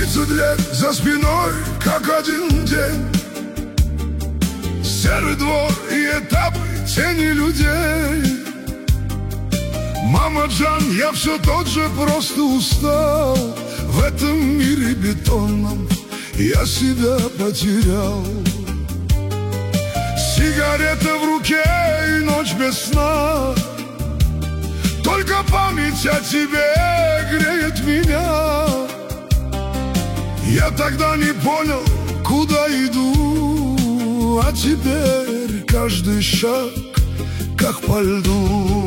30 лет за спиной, как один день. Серый двор и этапы, тени людей. Мама Джан, я все тот же, просто устал. В этом мире бетонном я себя потерял. Сигарета в руке и ночь без сна. Только память о тебе греет меня. Я тогда не понял, куда иду, а теперь каждый шаг как по льду.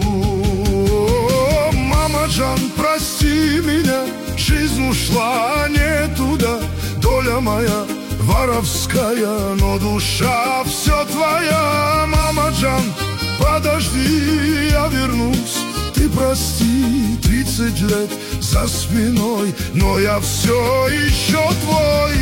Мама Джан, прости меня, жизнь ушла не туда. Доля моя воровская, но душа все твоя. Мама Джан, подожди, я вернусь. Ты прости, 30 лет за спиной, но я все еще твой.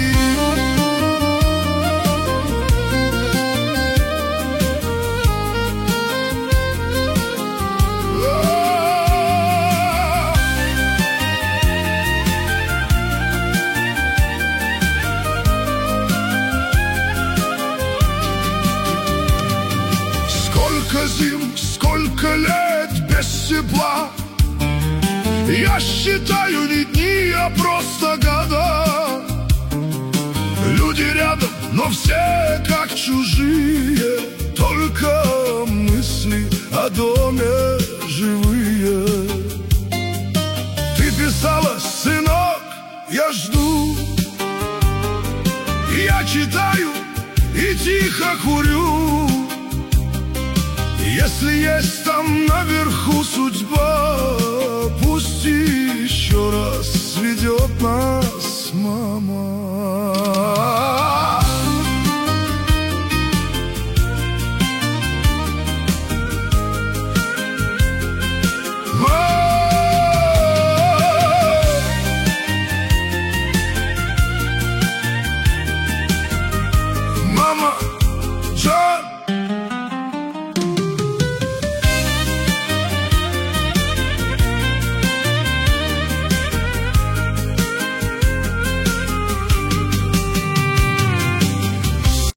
Сколько зим, сколько лет без тепла. Я считаю не дни, а просто года. Люди рядом, но все как чужие. Только мысли о доме живые. Ты писала, сынок, я жду. Я читаю и тихо курю. Если есть там наверху судьба, пусть еще раз сведет нас, мама.